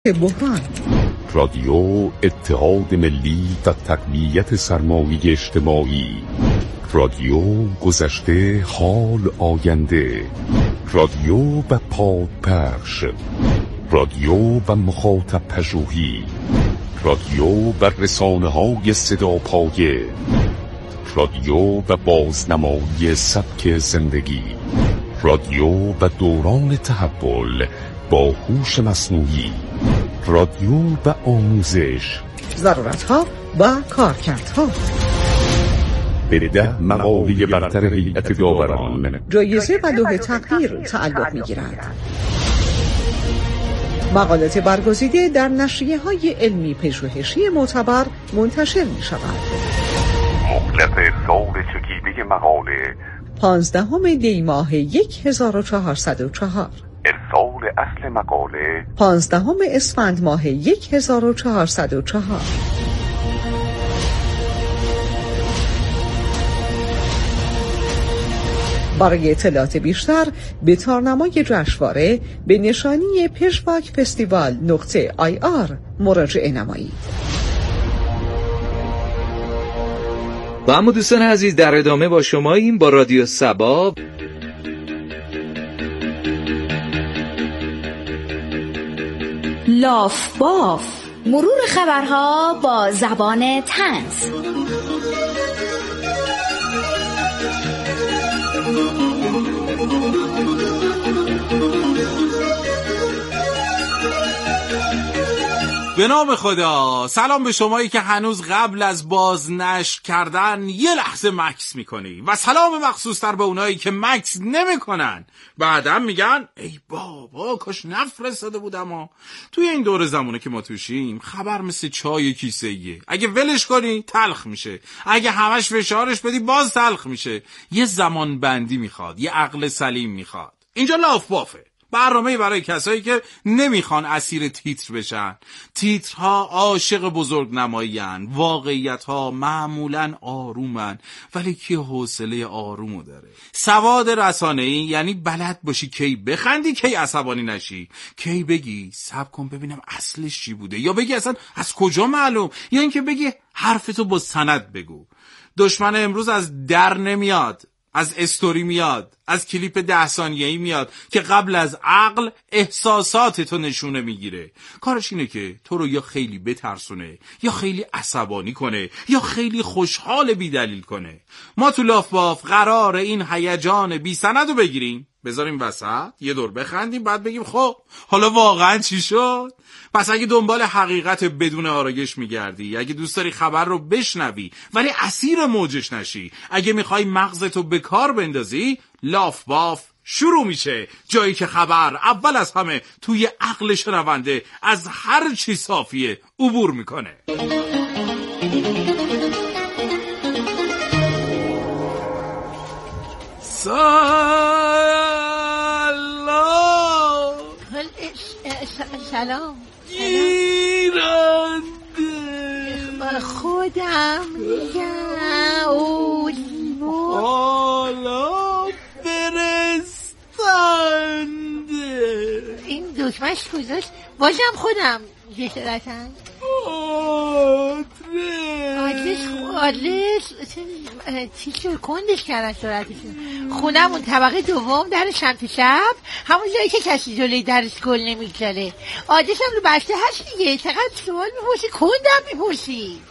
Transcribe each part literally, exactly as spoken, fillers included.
بحران. رادیو اتحاد ملی و تقویت سرمایه اجتماعی. رادیو گذشته، حال، آینده. رادیو و پادپخش. رادیو و مخاطب پژوهی. رادیو و رسانه‌های صداپایه. رادیو و بازنمایی سبک زندگی. رادیو و دوران تحول با هوش مصنوعی. رادیو و آموزش، ضرورت‌ها و کارکردها. به ده مقاله برتر هیئت داوران جایزه و لوح تقدیر تعلق می‌گیرد. مقالات برگزیده در نشریه‌های علمی پژوهشی معتبر منتشر می‌شود. مهلت سال چکیده مقاله پانزدهم دی ماه یک هزار و چهارصد و چهار. ارسال اصل مقاله پانزدهم اسفند ماه یک هزار و چهارصد و چهار. برای اطلاعات بیشتر به تارنمای جشنواره به نشانی پژواک فستیوال نقطه آی آر مراجعه نمایید. و اما دوستان عزیز، در ادامه با شماییم با رادیو سبا. لاف باف، مرور خبرها با زبان طنز. به نام خدا. سلام به شمایی که هنوز قبل از بازنشر کردن یه لحظه مکس میکنی و سلام مخصوص تر به اونایی که مکس نمیکنن، بعدا میگن ای بابا کاش نفرستاده بودم. ها توی این دور زمانه که ما توشیم خبر مثل چای کیسه ایه، اگه ولش کنی تلخ میشه، اگه همش فشارش بدی باز تلخ میشه. یه زمان بندی میخواد، یه عقل سلیم میخواد. اینجا لاف بافه، برنامه برای کسایی که نمیخوان اسیر تیتر بشن. تیترها عاشق بزرگ نمایین، واقعیتها معمولاً آرومن، ولی کی حوصله آرومو داره؟ سواد رسانه‌ای یعنی بلد باشی کی بخندی کی عصبانی نشی، کی بگی صبر کن ببینم اصلش چی بوده، یا بگی اصلا از کجا معلوم، یا اینکه بگی حرفتو با سند بگو. دشمن امروز از در نمیاد، از استوری میاد، از کلیپ ده ثانیه‌ای میاد که قبل از عقل احساسات تو نشونه میگیره. کارش اینه که تو رو یا خیلی بترسونه، یا خیلی عصبانی کنه، یا خیلی خوشحال بی دلیل کنه. ما تو لاف باف قراره این هیجان بی سند رو بگیریم، بذاریم وسط، یه دور بخندیم، بعد بگیم خب حالا واقعا چی شد؟ پس اگه دنبال حقیقت بدون آرایش میگردی، اگه دوست داری خبر رو بشنوی ولی اسیر موجش نشی، اگه میخوای مغزتو به کار بندازی، لاف باف شروع میشه. جایی که خبر اول از همه توی عقل شنونده از هر چی صافیه عبور میکنه. سلام. سلام. گیرنده خودم میگم او لیمو حالا فرستنده. این دکمش کجاست؟ باشم خودم جسارتن آدرس آدرس چی شد کندش کردن سرعتشون. خونمون طبقه دوم در سمت چپ، همون جایی که کسی جلوی درش گل نمیگذاره. آدرسم رو بسته هست دیگه، چقدر سوال میپرسی کندم میپرسی.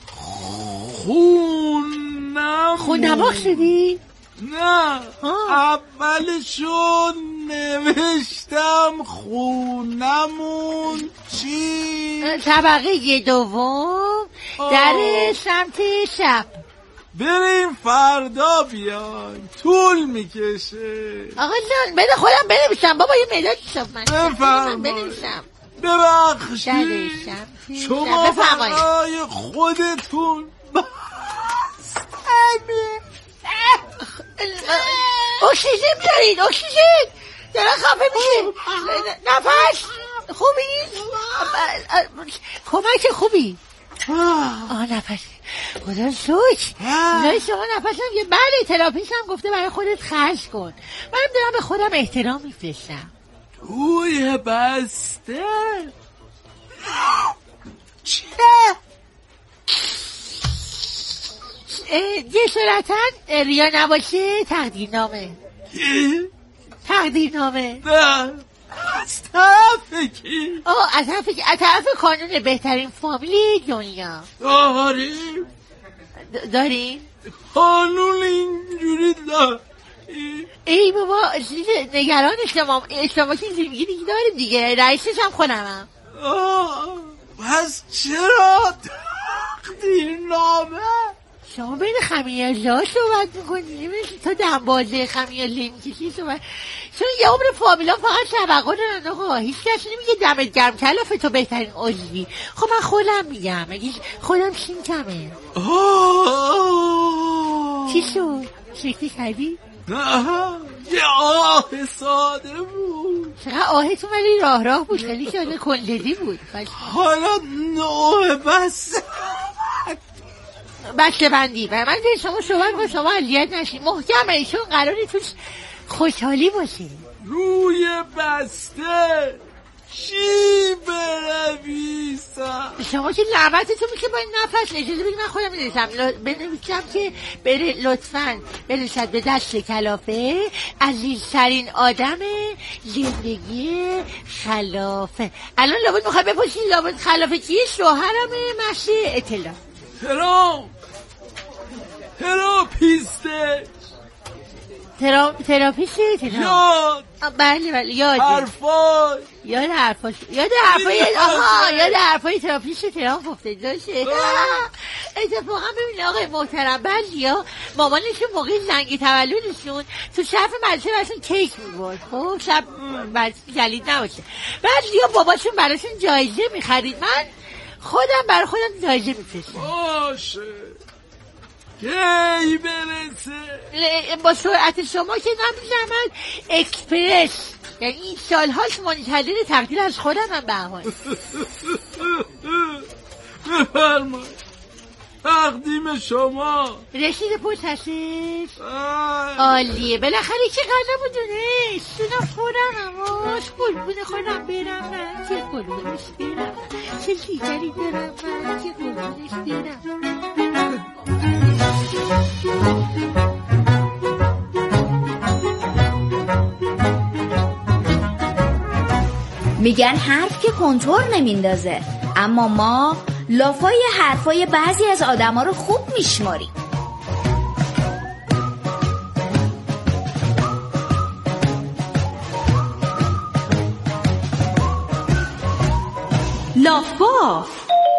خونم خوندم شدی؟ نه اولشون نوشتم خونمون چی؟ طبقه دوم در سمت چپ. بریم فردا بیایم، طول میکشه. آقا جان بده خودم بنویسم بابا، یه مداد شد من بفرمایید. ببخشید شما برای خودتون اکسیژن بیارید، اکسیژن دارم خفه میشه. نفس خوبی؟ کمک خوبی؟ آه نفس خدا سوچ نای شما نفسم یه بله تراپیست هم گفته برای خودت خرج کن. منم دارم به خودم احترام میفرستم. توی بسته جسارتا ریا نباشه تقدیرنامه. تقدیرنامه نه از طرف کی؟ آه از طرف کی؟ از طرف کانون بهترین فامیل دنیا. داریم داریم؟ قانون اینجوری داریم. ای بابا نگران شما شما که زندگی دیگه داریم دیگه. رئیسش هم خودمم. پس چرا تقدیرنامه؟ شما بین خمیازه صحبت میکنی نمیشه تا دنبازه خمیازه میکشی صحبت. چون یه عمر فامیلا فقط شبقا دارن آقا. هیچ کسی نمیگه دمت گرم کلافه تو بهترین عضوی. خب من خودم میگم اگه خودم شین کمه. چی شد؟ شکلی کردی؟ نه یه آه ساده بود. چقدر آهتون ولی راه راه بود. خیلی شده کنددی بود. حالا نوع بس بسته بندی و من دیگه شما صحبت کنم شما اذیت نشید. محکمه چون قراری توش خوشحالی باشه. روی بسته چی بنویسم؟ شما که لعنتتون میشه با این نفس. اجازه بدید من خودم بنویسم. بنویسم که بره لطفاً برسد به دست کلافه عزیزترین آدم زندگی خلافه. الان لابد میخوای بپرسید لابد خلافه چیه؟ شوهرمه مشه اطلاع ترام تراپیسته ترا... تراپیسته ترا... یاد بله بله یاد حرفاش یاد حرفاش یاد حرفای آها یاد حرفای تراپیست ترام گفته داشته. اتفاقا ببین آقای محترم بعضیا مامانشون موقع زنگ تولدشون تو صف مدرسه براشون کیک می‌برد. خب شب مدرسه جلید نباشه. بعضیا باباشون براشون جایزه می‌خرید. من خودم برای خودم جایزه می‌فرستم. باشه کی برسه؟ با سرعت شما که نمی‌زنم اکسپرس. یعنی این سال‌هاست منتظر تقدیر از خودم هم به حال. بفرمایید تقدیم شما. رسید پشت هستش؟ عالیه. بالاخره چه قدر بودونه سونا خورم هماش قلبون خودم برم من چه قلبونش برم چه دیگری دارم من چه قلبونش برم. میگن حرف که کنتور نمیندازه، اما ما لافای حرفای بعضی از آدما رو خوب میشماریم. لافاف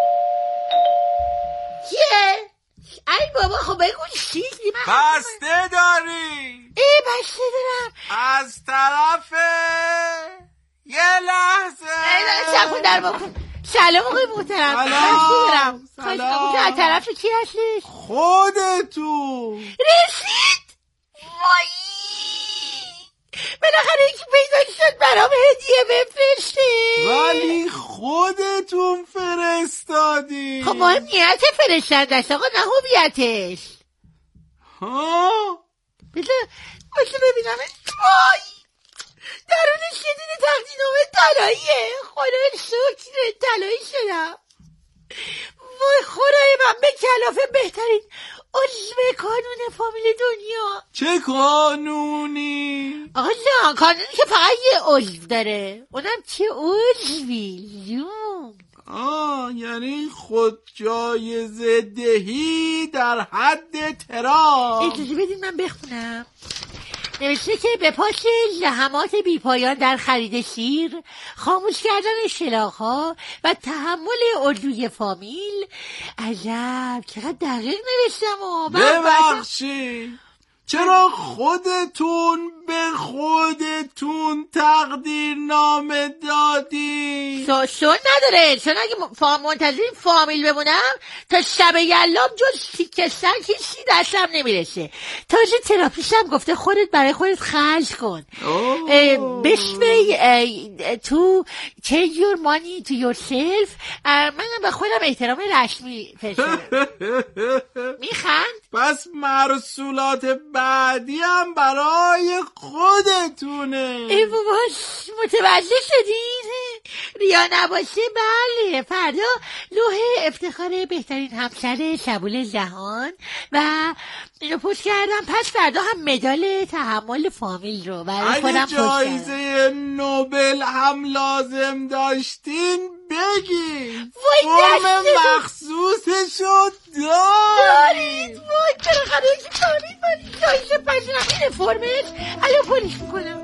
چیه؟ ای بابا خب بگو چیزی. من بسته داری؟ ای بسته دارم از طرف یه لحظه ای شکون در بکن. سلام آقای محترم. سلام سلام. از طرف کی هستی؟ خودتون. رسید؟ وای بالاخره یکی پیدا شد برام هدیه بفرسته. ولی خودتون فرستادی. خب مهم نیت فرستندش آقا نه هویتش. ها؟ بذار بذار ببینم. وای درونش یه دونه تقدیرنامه طلاییه. خدا شکر طلایی شدم. وای خدای من به کلافه بهترین عضو کانون فامیل دنیا. چه کانونی؟ آقا نه کانونی که فقط یه عضو داره. اونم چه عضوی جون. آه یعنی خود جایزه دهی در حد ترام. اجازه بدید من بخونم. نوشته که به پاس زحمات بیپایان در خرید شیر، خاموش کردن شلاق‌ها و تحمل اردوی فامیل. عجب چقدر دقیق نوشتم. ببخشید چرا خودتون به خودتون تقدیرنامه دادی؟ سون نداره. چون اگه فا منتظر فامیل بمونم تا شب یلام جز تیکستن کسی دستم نمیرسه. تازه تراپیستم گفته خودت برای خودت خرج کن. بسم تو change your money to yourself. منم به خودم احترام رسمی فرستم. میخند؟ پس مرسولات بعدی هم برای خودتونه. ای باباش متوجه شدین؟ ریا نباشه بله فردا لوح افتخار بهترین همسر شبول جهان و اینو پوست کردم، پس فردا هم مدال تحمل فامیل رو برای خودم پوست کردم. اگه جایزه نوبل هم لازم داشتین بگین، فرم مخصوصشو دارید. وای بالاخره ایشو دارید. من جایزه پشنم اینه فرمش، الان پولیش میکنم.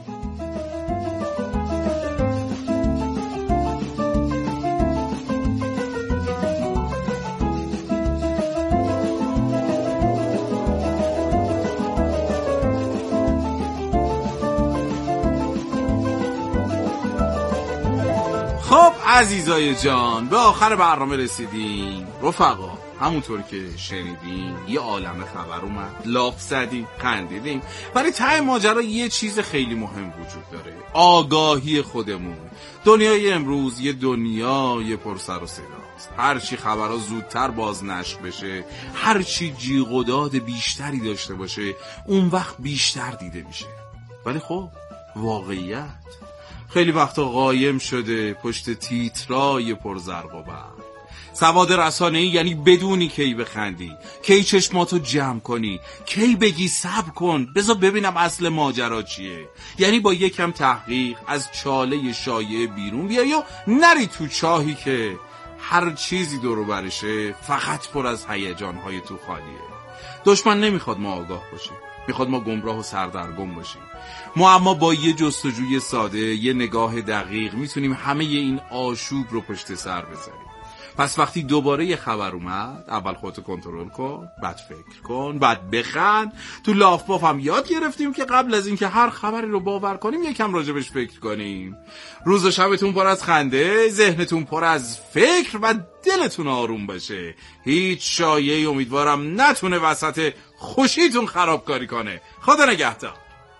خب عزیزای جان، به آخر برنامه رسیدیم رفقا. همونطور که شنیدیم یه عالمه خبر اومد، لاف زدیم، خندیدیم. برای ته ماجرا یه چیز خیلی مهم وجود داره، آگاهی خودمون. دنیای امروز یه دنیای پر سر و صداست. هرچی خبرها زودتر بازنشر بشه، هرچی جیغ و داد بیشتری داشته باشه، اون وقت بیشتر دیده میشه. ولی خب واقعیت خیلی وقتا قایم شده پشت تیترای پرزرق و برق. سواد رسانه‌ای یعنی بدونی کی بخندی، کی چشماتو جمع کنی، کی بگی صبر کن بذار ببینم اصل ماجرا چیه. یعنی با یکم تحقیق از چاله شایعه بیرون بیا یا نری تو چاهی که هر چیزی دورو برشه فقط پر از هیجان‌های تو خالیه. دشمن نمیخواد ما آگاه باشیم، میخواد ما گمراه و سردرگم باشیم. ما اما با یه جستجوی ساده، یه نگاه دقیق میتونیم همه این آشوب رو پشت سر بذاریم. پس وقتی دوباره یه خبر اومد، اول خودتو کنترل کن، بعد فکر کن، بعد بخند. تو لاف باف هم یاد گرفتیم که قبل از اینکه هر خبری رو باور کنیم یکم راجبش فکر کنیم. روز و شبتون پر از خنده، ذهنتون پر از فکر و دلتون آروم باشه. هیچ شایعه‌ای امیدوارم نتونه وسط خوشیتون خرابکاری کنه. خدا نگهدار.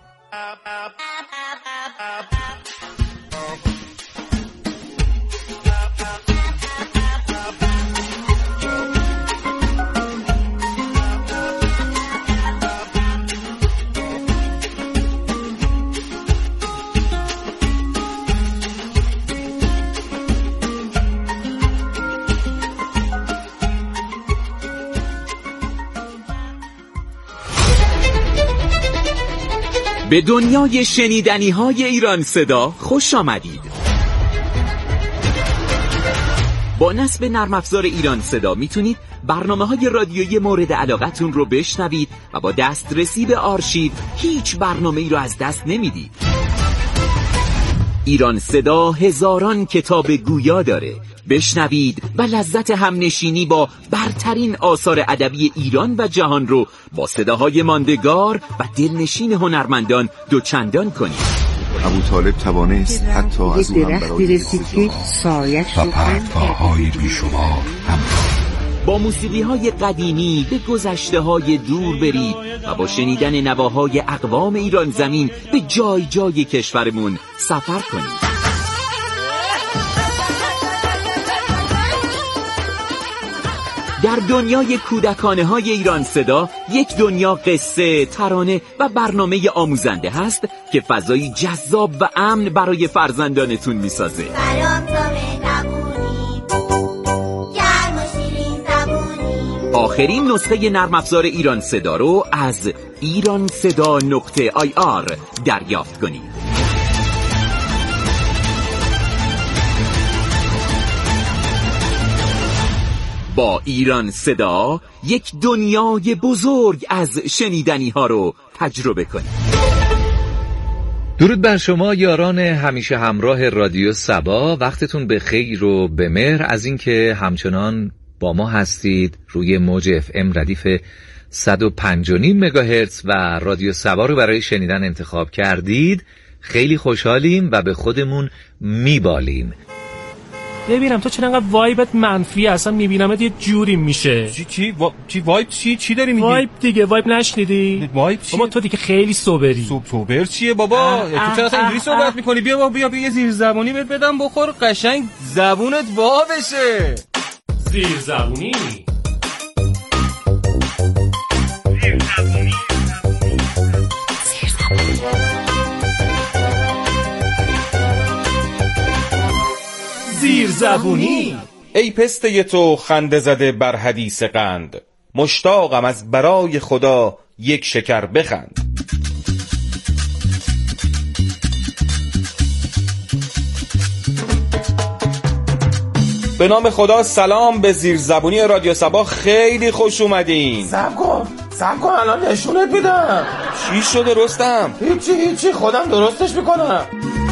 به دنیای شنیدنی های ایران صدا خوش آمدید. با نصب نرم افزار ایران صدا میتونید برنامه های رادیویی مورد علاقتون رو بشنوید و با دسترسی به آرشیو هیچ برنامه‌ای رو از دست نمیدید. ایران صدا هزاران کتاب گویا داره. بشنوید و لذت همنشینی با برترین آثار ادبی ایران و جهان رو با صداهای ماندگار و دلنشین هنرمندان دوچندان کنید. ابوطالب توانست حتی از او هم برای رسید و پرتگاه‌های بیشمار هم با موسیقی های قدیمی به گذشته های دور برید و با شنیدن نواهای اقوام ایران زمین به جای جای کشورمون سفر کنید. در دنیای کودکانه های ایران صدا یک دنیا قصه، ترانه و برنامه آموزنده هست که فضایی جذاب و امن برای فرزندانتون میسازه. آخرین نسخه نرم افزار ایران صدا رو از ایران صدا نقطه آی آر دریافت کنید. با ایران صدا یک دنیای بزرگ از شنیدنی ها رو تجربه کنید. درود بر شما یاران همیشه همراه رادیو سبا، وقتتون به خیر و به مهر از اینکه همچنان با ما هستید روی موج اف ام ردیف صد و پنج و نیم مگاهرتز و رادیو سبا رو برای شنیدن انتخاب کردید. خیلی خوشحالیم و به خودمون میبالیم. ببینم تو چرا انقدر وایبت منفیه؟ اصلا میبینمت یه جوری میشه. چی چی وا... چی وایب چی چی داری میگی؟ وایب دیگه، وایب نشنیدی؟ وایب چیه؟ بابا تو دیگه خیلی سوبری. سوب سوبر چیه بابا؟ تو چرا اصلا اینجوری صحبت میکنی؟ بیا بابا بیا بیا یه زیر زبونی بهت بدم بخور قشنگ زبونت وا بشه. زیر زبونی. زیر زبونی. زیرزبونی. ای پسته تو خنده زده بر حدیث قند، مشتاقم از برای خدا یک شکر بخند. به نام خدا سلام به زیرزبونی رادیو صبا، خیلی خوش اومدین. صبر کن صبر کن الان نشونت میدم. چی شده رستم؟ هیچی هیچی خودم درستش میکنم.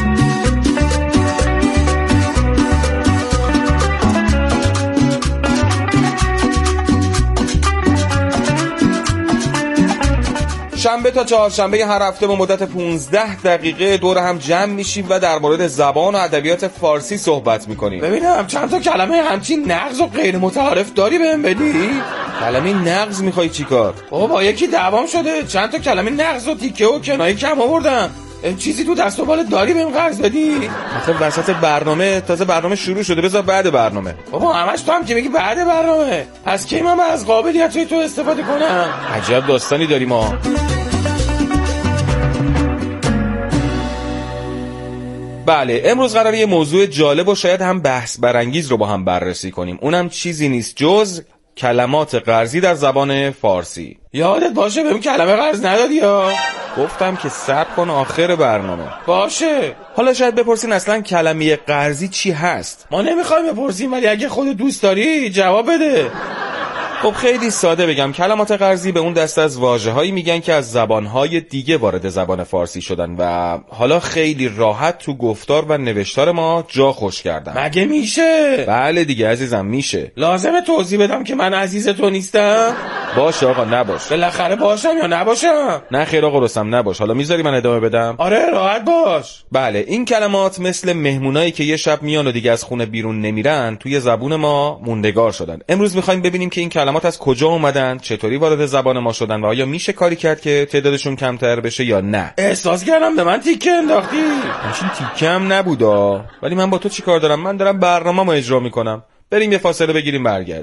شنبه تا چهارشنبه هر هفته با مدت پونزده دقیقه دور هم جمع میشیم و در مورد زبان و ادبیات فارسی صحبت میکنیم. ببینم چند تا کلمه همچین نغز و غیر متعارف داری بهم بدی؟ کلمه نغز میخوای چیکار؟ بابا یکی دعوام شده، چند تا کلمه نغز و تیکه و کنایه کم آوردم. چیزی تو دست و بالت داری بهم قرض بدی؟ آخه وسط برنامه، تازه برنامه شروع شده، بذار بعد برنامه. بابا همش تو هم که میگی بعد برنامه، پس کی من از قابلیتای تو استفاده کنم؟ عجب داستانی داری ما. بله، امروز قراره یه موضوع جالب و شاید هم بحث برانگیز رو با هم بررسی کنیم. اونم چیزی نیست جز کلمات قرضی در زبان فارسی. یادت باشه بهم کلمه قرض ندادی یا؟ گفتم که صبر کن آخر برنامه. باشه. حالا شاید بپرسین اصلا کلمه قرضی چی هست؟ ما نمیخوایم بپرسیم، ولی اگه خودت دوست داری جواب بده. خب خیلی ساده بگم، کلمات قرضی به اون دسته از واژه‌هایی میگن که از زبان‌های دیگه وارد زبان فارسی شدن و حالا خیلی راحت تو گفتار و نوشتار ما جا خوش کردن. مگه میشه؟ بله دیگه عزیزم میشه. لازمه توضیح بدم که من عزیز تو نیستم؟ باشه آقا نباش. بالاخره باشم یا نباشم؟ نه خیر آقا رستم نباش. حالا میذاری من ادامه بدم؟ آره راحت باش. بله، این کلمات مثل مهمونایی که یه شب میان و دیگه از خونه بیرون نمیرن توی زبون ما موندگار شدن. امروز میخوایم ببینیم که این کلمات از کجا اومدن، چطوری وارد زبان ما شدن و آیا میشه کاری کرد که تعدادشون کمتر بشه یا نه. احساس کردم به من تیکه انداختی. همچین تیکه هم نبودا، ولی من با تو چی کار دارم؟ من دارم برنامه‌مو اجرا میکنم. بریم یه فاصله بگیریم برگرد.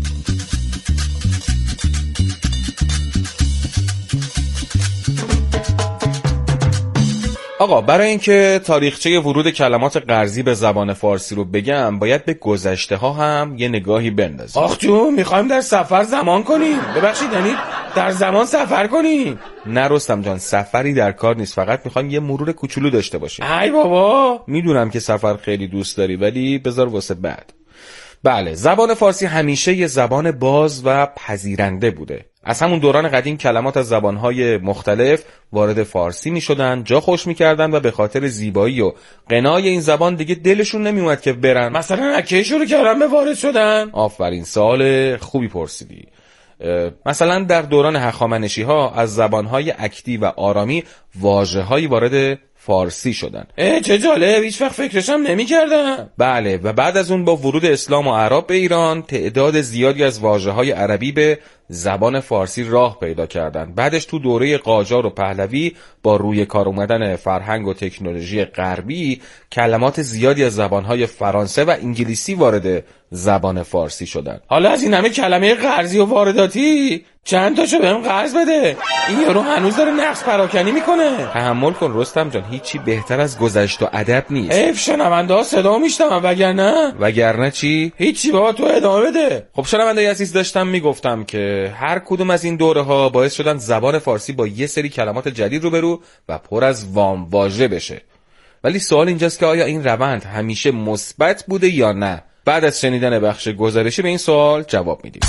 آقا برای اینکه تاریخچه ورود کلمات قرضی به زبان فارسی رو بگم، باید به گذشته ها هم یه نگاهی بندازیم. آخ جو، میخوایم در سفر زمان کنیم. ببخشید یعنی در زمان سفر کنیم. نه رستم جان، سفری در کار نیست، فقط میخوایم یه مرور کوچولو داشته باشیم. ای بابا، میدونم که سفر خیلی دوست داری، ولی بذار واسه بعد. بله، زبان فارسی همیشه یه زبان باز و پذیرنده بوده. از همون دوران قدیم کلمات از زبانهای مختلف وارد فارسی می شدن، جا خوش می کردن و به خاطر زیبایی و غنای این زبان دیگه دلشون نمی اومد که برن. مثلا اکی شروع کردن به وارد شدن؟ آفرین، سوال خوبی پرسیدی. مثلا در دوران هخامنشی ها از زبانهای اکدی و آرامی واژه‌هایی وارد فارسی شدن. اه چه جالب، هیچ وقت فکرشم نمی کردم. بله، و بعد از اون با ورود اسلام و عرب به ایران تعداد زیادی از واژه‌های عربی به زبان فارسی راه پیدا کردن. بعدش تو دوره قاجار و پهلوی با روی کار اومدن فرهنگ و تکنولوژی غربی کلمات زیادی از زبانهای فرانسه و انگلیسی وارد زبان فارسی شدن. حالا از این همه کلمه قرضی و وارداتی چند تاشو بهم قرض بده. این یارو هنوز داره نقص پراکنی میکنه. تحمل کن رستم جان، هیچی بهتر از گذشت و ادب نیست. حیف شنونده ها صدا میشتم، وگرنه وگرنه چی؟ هیچی بابا، تو ادامه بده. خب شنونده عزیز، داشتم میگفتم که هر کدوم از این دوره ها باعث شدن زبان فارسی با یه سری کلمات جدید روبرو و پر از وام واژه بشه. ولی سوال اینجاست که آیا این روند همیشه مثبت بوده یا نه؟ بعد از شنیدن بخش گزارشی به این سوال جواب میدیم.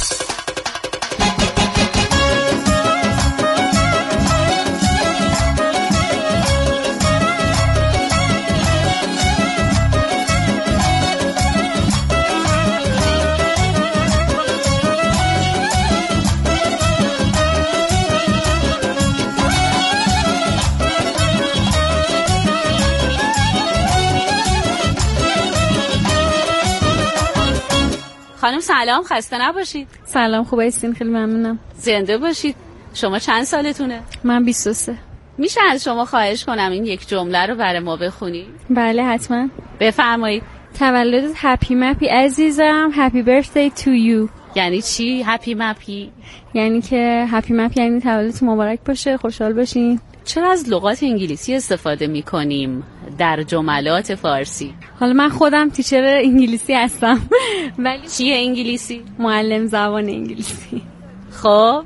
خانم سلام، خسته نباشید. سلام، خوب هستین؟ خیلی ممنونم. زنده باشید. شما چند سالتونه؟ من بیست و سه. میشه از شما خواهش کنم این یک جمله رو برای ما بخونید؟ بله حتما. بفرمایید. تولدت هپی مپی عزیزم، هپی برثدی تو یو. یعنی چی هپی مپی؟ یعنی که هپی مپی یعنی تولدت مبارک باشه، خوشحال باشین. چرا از لغات انگلیسی استفاده میکنیم در جملات فارسی؟ حالا من خودم تیچر انگلیسی هستم ولی چیه انگلیسی؟ معلم زبان انگلیسی. خب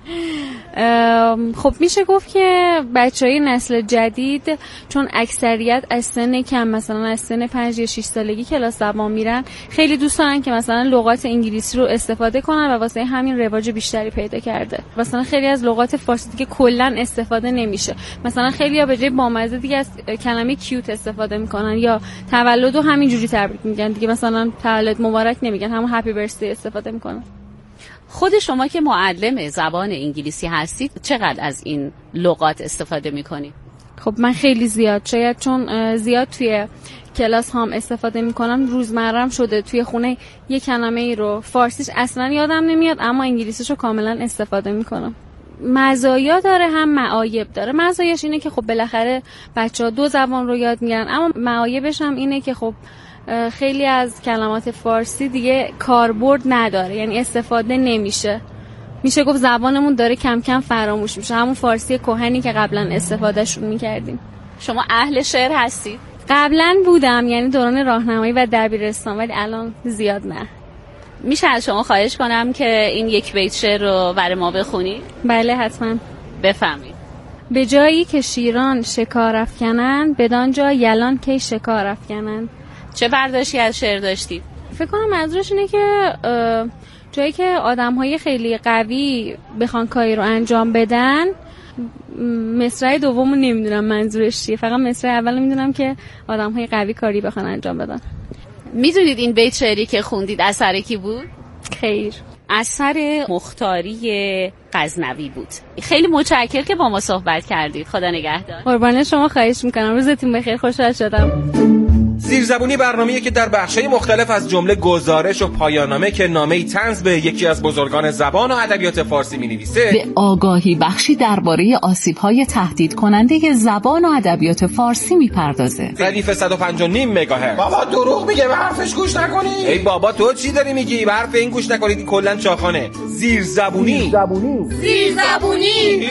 خب میشه گفت که بچهای نسل جدید چون اکثریت از سن کم مثلا از سن پنج یا شش سالگی کلاس زبان میرن، خیلی دوست دارن که مثلا لغات انگلیسی رو استفاده کنن و واسه همین رواج بیشتری پیدا کرده. مثلا خیلی از لغات فارسی دیگه کلا استفاده نمیشه. مثلا خیلی‌ها به جای بامزه دیگه از کلمه کیوت استفاده میکنن یا تولد رو همینجوری تبریک میگن دیگه، مثلا تولد مبارک نمیگن، همون هپی برثدی استفاده میکنن. خود شما که معلم زبان انگلیسی هستید چقدر از این لغات استفاده میکنید؟ خب من خیلی زیاد، شاید چون زیاد توی کلاس هم استفاده میکنم، روزمرم شده توی خونه یک کلمه ای رو فارسیش اصلا یادم نمیاد اما انگلیسیش رو کاملا استفاده میکنم. مزایا داره هم معایب داره. مزایاش اینه که خب بالاخره بچه‌ها دو زبان رو یاد میگیرن، اما معایبش هم اینه که خب خیلی از کلمات فارسی دیگه کاربرد نداره، یعنی استفاده نمیشه. میشه گفت زبانمون داره کم کم فراموش میشه، همون فارسی کهنی که قبلا استفادهشون میکردیم. شما اهل شعر هستید؟ قبلا بودم، یعنی دوران راهنمایی و دبیرستان، ولی الان زیاد نه. میشه از شما خواهش کنم که این یک بیت شعر رو برای ما بخونید؟ بله حتما. بفهمید. به جایی که شیران شکار افکنند بدان جا یلان کی شکار افکنند. چه برداشتی از شعر داشتید؟ فکر کنم منظورش اینه که جایی که آدم‌های خیلی قوی بخوان کاری رو انجام بدن، مصرع دومو نمیدونم منظورش چیه، فقط مصرع اولو میدونم که آدم‌های قوی کاری بخوان انجام بدن. میدونید این بیت شعری که خوندید اثر کی بود؟ خیر، اثر مختاری غزنوی بود. خیلی متشکرم که با ما صحبت کردید. خدا نگهدار. قربان شما، خواهش میکنم. روزتون بخیر. خوشحال شدم. زیرزبونی برنامه‌ای که در بخش‌های مختلف از جمله گزارش و پایان‌نامه که نامه‌ای طنز به یکی از بزرگان زبان و ادبیات فارسی می‌نویسه، به آگاهی بخشی درباره آسیب‌های تهدید کننده زبان و ادبیات فارسی می‌پردازه. ردیف صد و پنج و نیم مگاهرتز. بابا دروغ میگه، به حرفش گوش نکنی. ای بابا تو چی داری میگی؟ به حرف این گوش نکنید، کلاً چاخانه. زیرزبونی. زیرزبونی. زیرزبونی.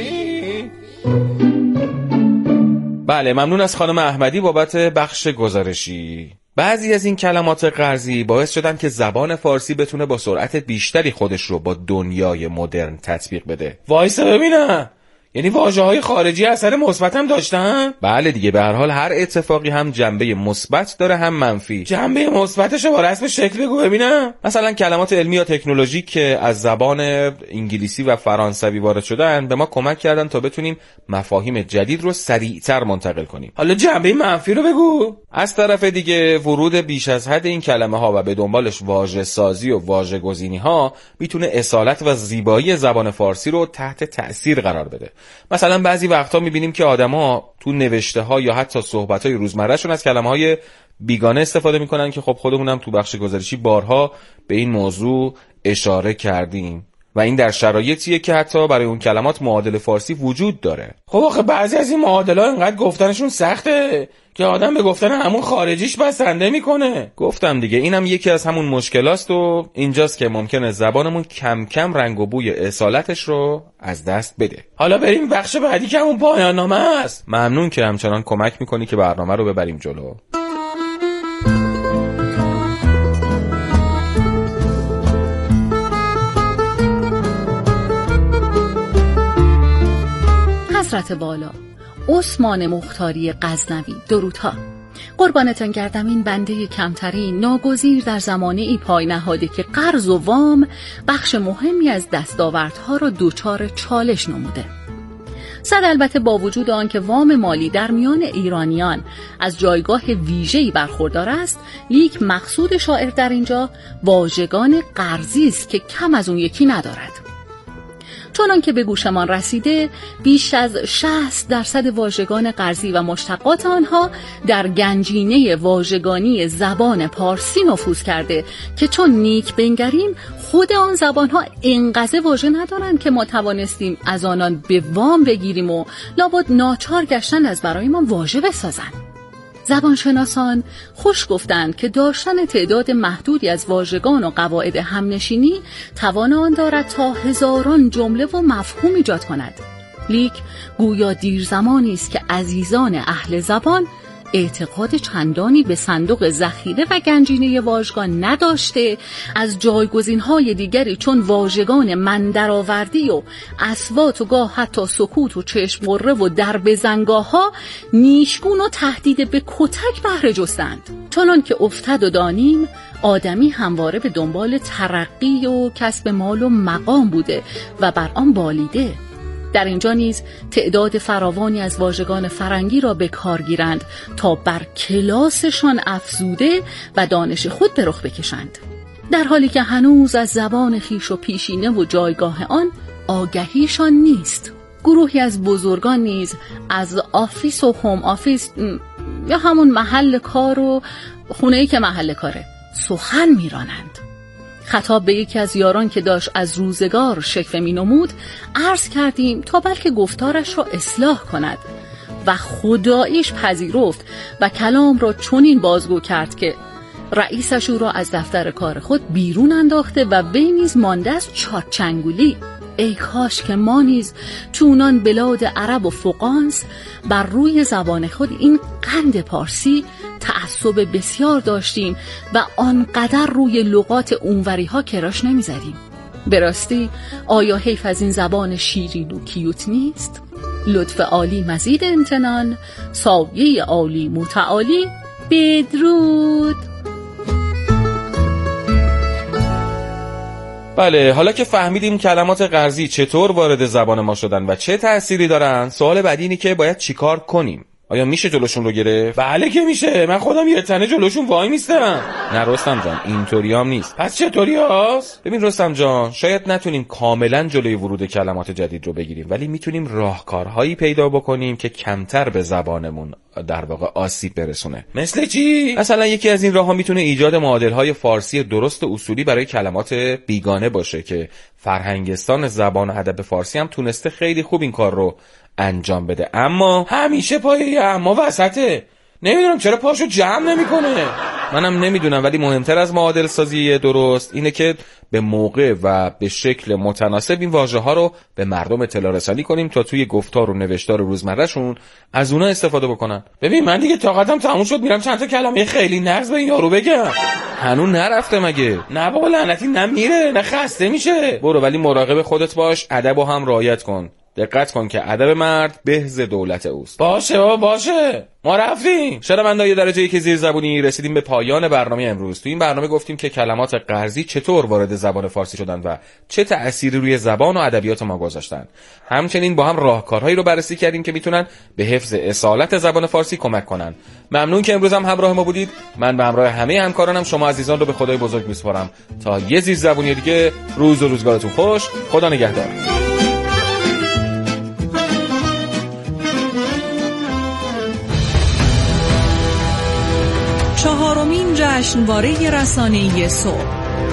بله، ممنون از خانم احمدی بابت بخش گزارشی. بعضی از این کلمات قرضی باعث شدن که زبان فارسی بتونه با سرعت بیشتری خودش رو با دنیای مدرن تطبیق بده. وایسا ببینم، یعنی واژه‌های خارجی اثر مثبت هم داشتن؟ بله دیگه، به هر حال هر اتفاقی هم جنبه مثبت داره هم منفی. جنبه مثبتش رو با رسم شکل بگو ببینم. مثلا کلمات علمی یا تکنولوژیک که از زبان انگلیسی و فرانسوی وارد شدن به ما کمک کردن تا بتونیم مفاهیم جدید رو سریعتر منتقل کنیم. حالا جنبه منفی رو بگو. از طرف دیگه ورود بیش از حد این کلمه ها و به دنبالش واژه سازی و واژه گزینی ها میتونه اصالت و زیبایی زبان فارسی رو تحت تأثیر قرار بده. مثلا بعضی وقتا میبینیم که آدما تو نوشته ها یا حتی صحبت های روزمرهشون از کلمه های بیگانه استفاده میکنن که خب خودمونم تو بخش گزارشی بارها به این موضوع اشاره کردیم و این در شرایطیه که حتی برای اون کلمات معادل فارسی وجود داره. خب آخه بعضی از این معادل‌ها انقدر گفتنشون سخته که آدم به گفتن همون خارجیش بسنده میکنه. گفتم دیگه، اینم یکی از همون مشکلاست و اینجاست که ممکنه زبانمون کم کم رنگ و بوی اصالتش رو از دست بده. حالا بریم بخش بعدی که همون پایان نامه است. ممنون که همچنان کمک میکنی که برنامه رو ببریم جلو. حضرت بالا، عثمان مختاری غزنوی، درودها. قربانتان گردم. این بنده کمترین ناگزیر در زمانه ای پای نهاده که قرض و وام بخش مهمی از دستاوردها را دوچار چالش نموده. صد البته با وجود آن که وام مالی در میان ایرانیان از جایگاه ویژه‌ای برخوردار است، لیک مقصود شاعر در اینجا واژگان قرضی است که کم از اون یکی ندارد. چنان که به گوشمان رسیده، بیش از شصت درصد واژگان قرضی و مشتقات آنها در گنجینه واژگانی زبان پارسی نفوذ کرده که چون نیک بنگریم خود آن زبانها انقدر واژه ندارند که ما توانستیم از آنان به وام بگیریم و لابد ناچار گشتن از برایمان واژه بسازند. زبانشناسان خوش گفتند که داشتن تعداد محدودی از واژگان و قواعد همنشینی توان آن دارد تا هزاران جمله و مفهوم ایجاد کند. لیک گویا دیر زمانی است که عزیزان اهل زبان اعتقاد چندانی به صندوق ذخیره و گنجینه واژگان نداشته، از جایگزین‌های دیگری چون واژگان من درآوردی و اصوات و گاه حتی سکوت و چشم قره و در بزنگاه‌ها نیشگون و تهدید به کتک بهره جستند. چنان که افتد و دانیم آدمی همواره به دنبال ترقی و کسب مال و مقام بوده و بر آن بالیده. در اینجا نیز تعداد فراوانی از واژگان فرنگی را به کار گیرند تا بر کلاسشان افزوده و دانش خود به رخ بکشند، در حالی که هنوز از زبان خویش و پیشینه و جایگاه آن آگهیشان نیست. گروهی از بزرگان نیز از آفیس و هوم آفیس یا همون محل کار و خونه‌ای که محل کاره سخن میرانند. خطاب به یکی از یاران که داشت از روزگار شکوه می نمود عرض کردیم تا بلکه گفتارش را اصلاح کند و خداییش پذیرفت و کلام را چنین بازگو کرد که رئیسش او را از دفتر کار خود بیرون انداخته و وی نیز مانده از چارچنگولی. ای کاش که ما نیز چونان بلاد عرب و فقانس بر روی زبان خود این قند پارسی تعصب بسیار داشتیم و آنقدر روی لغات اونوری ها کراش نمی زدیم. به راستی آیا حیف از این زبان شیرین و کیوت نیست؟ لطف عالی مزید امتنان، سایه عالی متعالی، بدرود. بله، حالا که فهمیدیم کلمات قرضی چطور وارد زبان ما شدن و چه تأثیری دارن، سوال بعدی اینه که باید چیکار کنیم؟ آیا میشه جلوشون رو گرفت؟ بله که میشه. من خودم یه تنه جلوشون وای میستم. نه رستم جان، اینطوری هم نیست. پس چطوری هست؟ ببین رستم جان، شاید نتونیم کاملا جلوی ورود کلمات جدید رو بگیریم، ولی میتونیم راهکارهایی پیدا بکنیم که کمتر به زبانمون در واقع آسیب برسونه. مثل چی؟ مثلا یکی از این راه‌ها میتونه ایجاد معادل‌های فارسی درست و اصولی برای کلمات بیگانه باشه که فرهنگستان زبان و ادب فارسی هم تونسته خیلی خوب این کار رو انجام بده، اما همیشه پای اما وسطه. نمیدونم چرا پاشو جمع نمیکنه. منم نمیدونم، ولی مهمتر از معادل سازی درست اینه که به موقع و به شکل متناسب این واژه ها رو به مردم اطلاع رسانی کنیم تا توی گفتار و نوشتار روزمرهشون از اونا استفاده بکنن. ببین من دیگه طاقتم تموم شد، میرم چند تا کلمه خیلی نغز به این یارو بگم. هنوز نرفته مگه؟ نه بابا لعنتی، نمیره، نه خسته میشه. برو، ولی مراقب خودت باش، ادب رو هم رعایت کن. دقت کن که ادب مرد بهز دولت اوست. باشه بابا باشه. ما رفتیم. شنونده‌های درجه‌ای که زیر زبونی، رسیدیم به پایان برنامه امروز. تو این برنامه گفتیم که کلمات قرضی چطور وارد زبان فارسی شدن و چه تأثیری روی زبان و ادبیات ما گذاشتن. همچنین با هم راهکارهایی رو بررسی کردیم که میتونن به حفظ اصالت زبان فارسی کمک کنن. ممنون که امروز هم همراه ما بودید. من به همراه همه همکارانم شما عزیزان رو به خدای بزرگ میسپارم تا یه زیر زبونی دیگه. روز و روزگارتون خوش. خدا نگهدار. چهارمین جشنواره رسانه‌ای صبح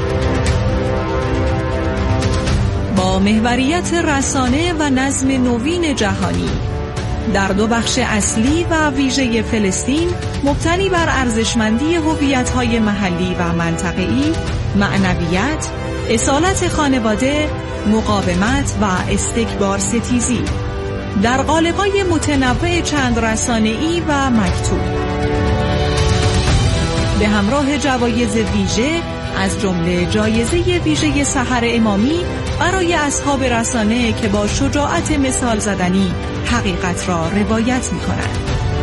با محوریت رسانه و نظم نوین جهانی در دو بخش اصلی و ویژه فلسطین مبتنی بر ارزشمندی هویت‌های محلی و منطقه‌ای، معنویت، اصالت خانواده، مقاومت و استکبار ستیزی در قالب‌های متنوع چند رسانه‌ای و مکتوب، به همراه جوایز ویژه از جمله جایزه ویژه سحر امامی برای اصحاب رسانه که با شجاعت مثال زدنی حقیقت را روایت می‌کنند.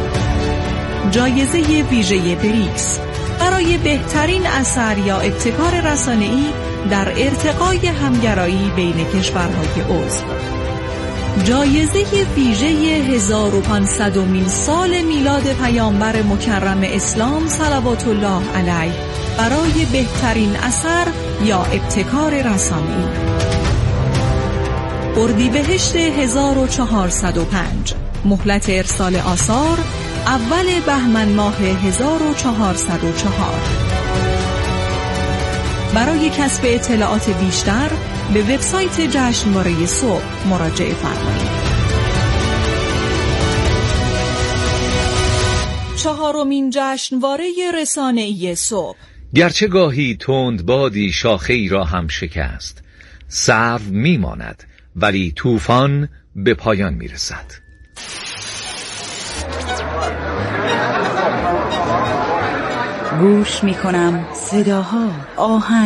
جایزه ویژه بریکس برای بهترین اثر یا ابتکار رسانه‌ای در ارتقای همگرایی بین کشورهای عضو. جایزه ویژه هزار و پانصدمین سال میلاد پیامبر مکرم اسلام صلوات الله علیه برای بهترین اثر یا ابتکار رسانه‌ای. اردیبهشت هزار و چهارصد و پنج، مهلت ارسال آثار اول بهمن ماه هزار و چهارصد و چهار. برای کسب اطلاعات بیشتر به وبسایت جشنواره صبح مراجعه فرمایید. چهارمین جشنواره رسانه‌ای صبح. گرچه گاهی تند بادی شاخه‌ای را هم شکست، سرو میماند ولی طوفان به پایان میرسد. گوش میکنم صداها، آهنگ